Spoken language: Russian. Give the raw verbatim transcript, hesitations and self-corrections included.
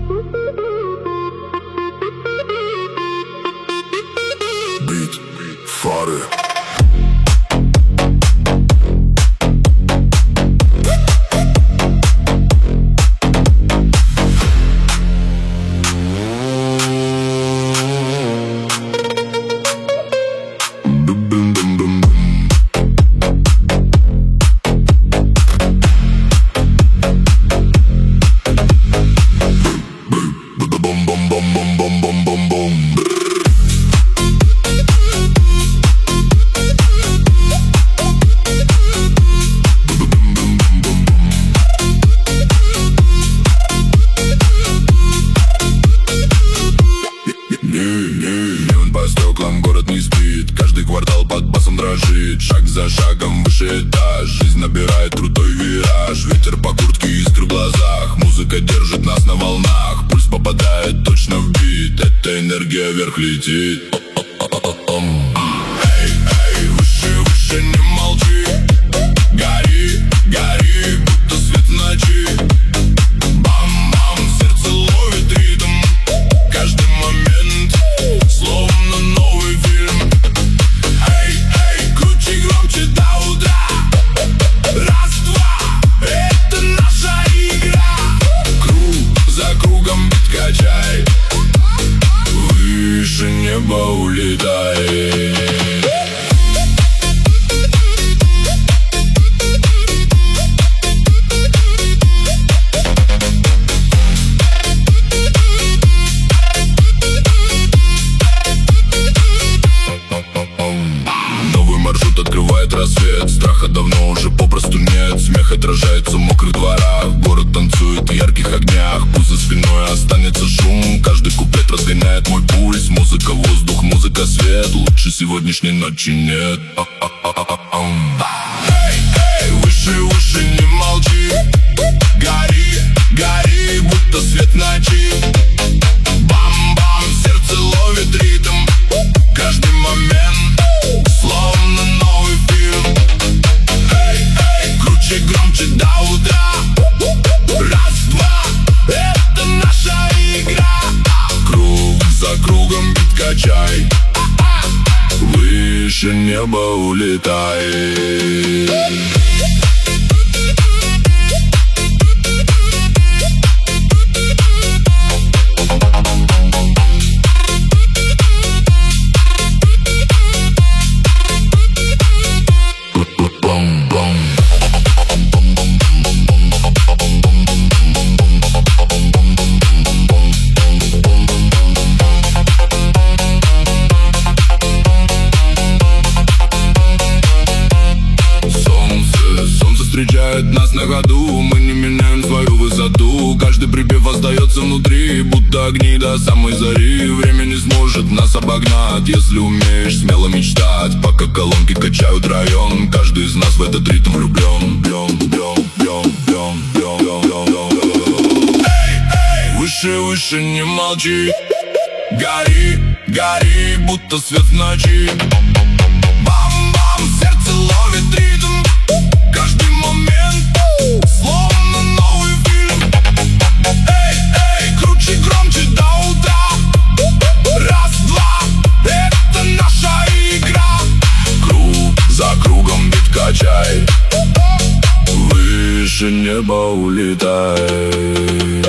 Бит, фары. Город не спит, каждый квартал под басом дрожит. Шаг за шагом выше этаж, жизнь набирает крутой вираж. Ветер по куртке, искры в глазах, музыка держит нас на волнах. Пульс попадает точно в бит, эта энергия вверх летит. Эй, эй, выше, выше, не молчи. Гори, гори, будто свет в ночи. Бам-бам, сердце ловит ритм. Каждый момент словно новый фильм. Эй, эй, круче, громче до утра. Раз, два, это наша игра. Круг за кругом бит качай, выше неба улетай. Открывает рассвет, страха давно уже попросту нет. Смех отражается в мокрых дворах, город танцует в ярких огнях. Пусть за спиной останется шум, каждый куплет разгоняет мой пульс. Музыка, воздух, музыка, свет, лучше сегодняшней ночи нет. Эй, эй, выше, выше, не молчи. Гори, гори, будто свет в ночи. Бам-бам, сердце ловит ритм. Каждый момент словно новый фильм. Эй, эй, круче, громче до утра. Раз, два, это наша игра. Круг за кругом бит качай, выше неба улетай. Встречает нас на ходу, мы не меняем свою высоту. Каждый припев остается внутри, будто огни до самой зари. Время не сможет нас обогнать, если умеешь смело мечтать. Пока колонки качают район, каждый из нас в этот ритм влюблен. Бьем, бьем, бьем, бьем, бьем, бьем, бьем. Эй, эй, выше, выше, не молчи. Гори, гори, будто свет в ночи. Бам-бам, сердце ловит ритм. Каждый момент словно новый фильм. Эй, эй, круче, громче до утра. Раз, два, это наша игра. Круг за кругом бит качай, выше неба улетай.